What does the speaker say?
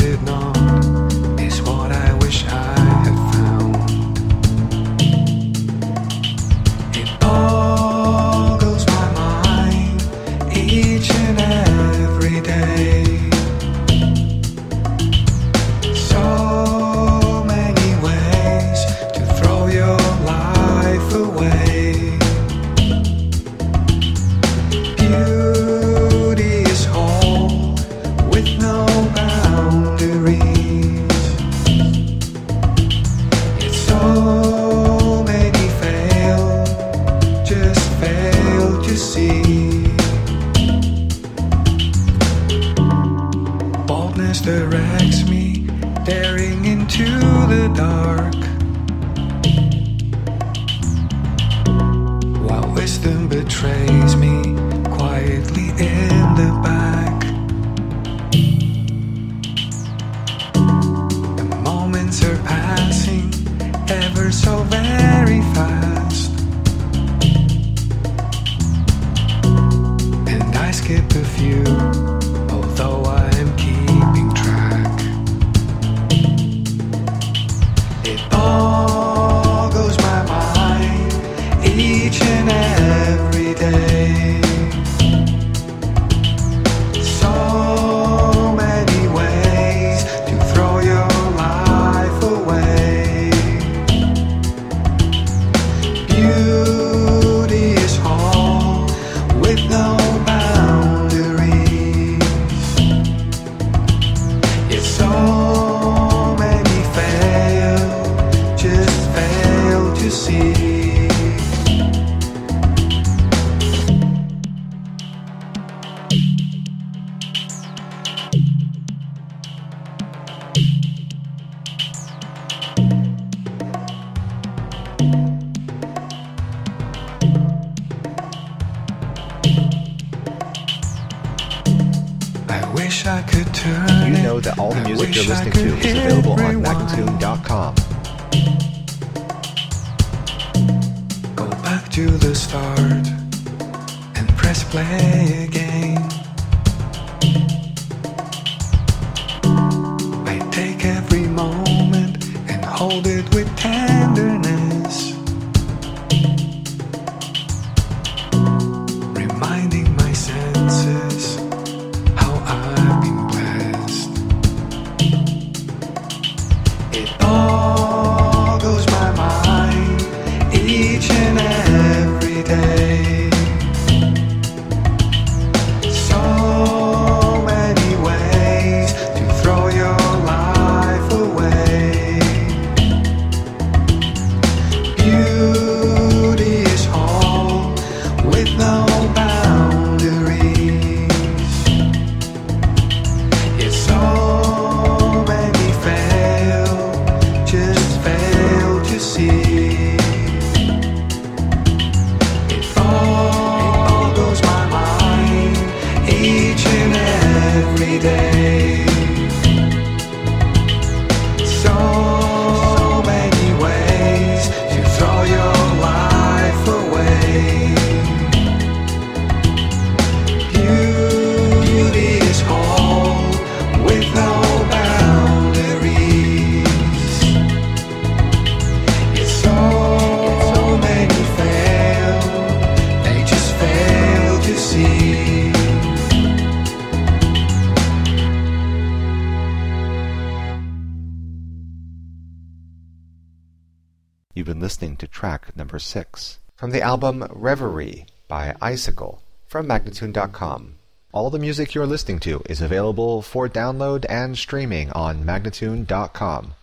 did not is what I wish I had found. It boggles my mind each and every day. So many ways to throw your life away. Beauty is whole with no boundaries. Yet so many fail, just fail to see. Boldness directs me, daring into the dark, while wisdom betrays me quietly in the back. The moments are passing ever so very fast, and I skip a few, although I am keeping track. It boggles my mind each and every day. So many ways to throw your life away. Beauty is whole with no boundaries. Yet so many fail, just fail to see. I wish I could turn You it. know that all the I music wish you're I listening could to is available on rewind. Magnatune.com. Go back to the start and press play again. I take every moment and hold it with tenderness, reminding my senses how I've been blessed. It boggles my mind each and every day. So many ways to throw your life away. Beauty is whole with no boundaries. Yet so many fail, just fail to see. It boggles my mind each and every day. So many ways to throw your life away. Beauty is whole with no boundaries. Yet so many fail, they just fail to see. You've been listening to track number 6 from the album Reverie by Icicle from Magnatune.com. All the music you're listening to is available for download and streaming on Magnatune.com.